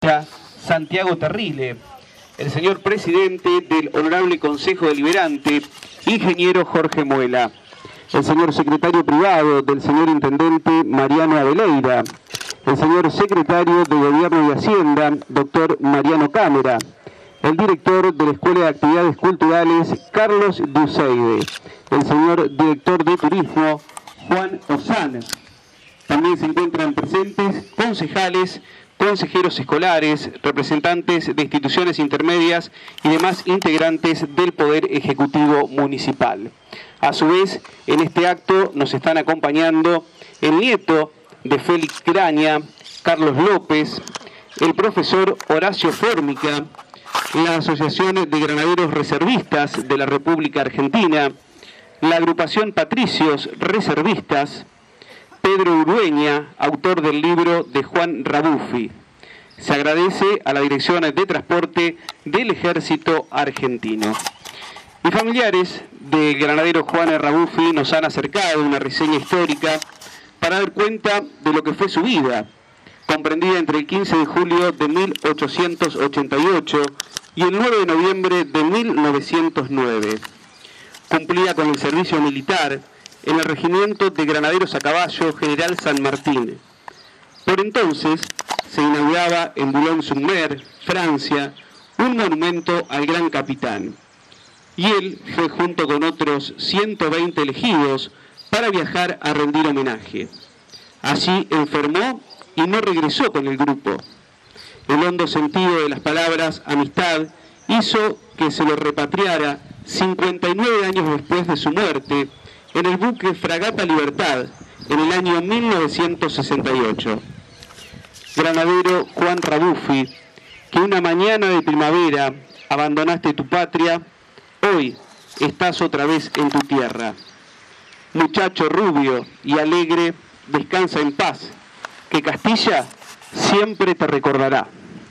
Santiago Terrile, el señor presidente del Honorable Consejo Deliberante, ingeniero Jorge Muela, el señor secretario privado del señor intendente Mariano Abeleira, el señor secretario de Gobierno y Hacienda, doctor Mariano Cámara, el director de la Escuela de Actividades Culturales, Carlos Duseide, el señor director de Turismo, Juan Osana. También se encuentran presentes concejales, consejeros escolares, representantes de instituciones intermedias y demás integrantes del Poder Ejecutivo Municipal. A su vez, en este acto nos están acompañando el nieto de Félix Graña, Carlos López, el profesor Horacio Fórmica, la Asociación de Granaderos Reservistas de la República Argentina, la agrupación Patricios Reservistas, Pedro Urueña, autor del libro de Juan Rabuffi. Se agradece a la Dirección de Transporte del Ejército Argentino. Y familiares del granadero Juan Rabuffi nos han acercado una reseña histórica para dar cuenta de lo que fue su vida, comprendida entre el 15 de julio de 1888 y el 9 de noviembre de 1909. Cumplía con el servicio militar en el Regimiento de Granaderos a Caballo General San Martín. Por entonces se inauguraba en Boulogne-sur-Mer, Francia, un monumento al gran capitán. Y él fue junto con otros 120 elegidos para viajar a rendir homenaje. Allí enfermó y no regresó con el grupo. El hondo sentido de las palabras amistad hizo que se lo repatriara 59 años después de su muerte en el buque Fragata Libertad, en el año 1968. Granadero Juan Rabuffi, que una mañana de primavera abandonaste tu patria, hoy estás otra vez en tu tierra. Muchacho rubio y alegre, descansa en paz, que Castilla siempre te recordará.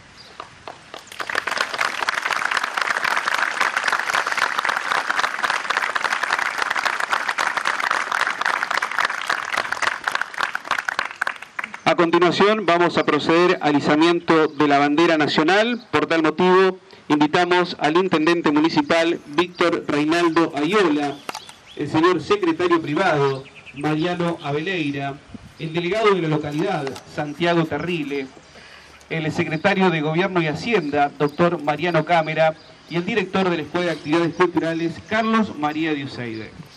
A continuación vamos a proceder al izamiento de la bandera nacional. Por tal motivo invitamos al intendente municipal Víctor Reinaldo Ayola, el señor secretario privado Mariano Abeleira, el delegado de la localidad Santiago Terrile, el secretario de Gobierno y Hacienda doctor Mariano Cámara y el director de la Escuela de Actividades Culturales Carlos María Duseide.